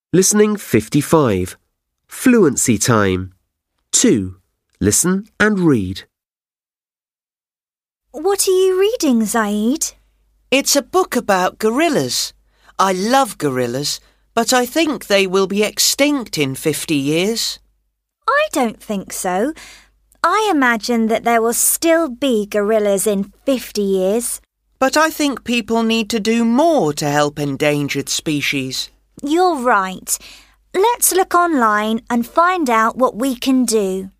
Listening 55. Fluency time. 2. Listen and read. What are you reading, Zaid? It's a book about gorillas. I love gorillas, but I think they will be extinct in 50 years. I don't think so. I imagine that there will still be gorillas in 50 years. But I think people need to do more to help endangered species. You're right. Let's look online and find out what we can do.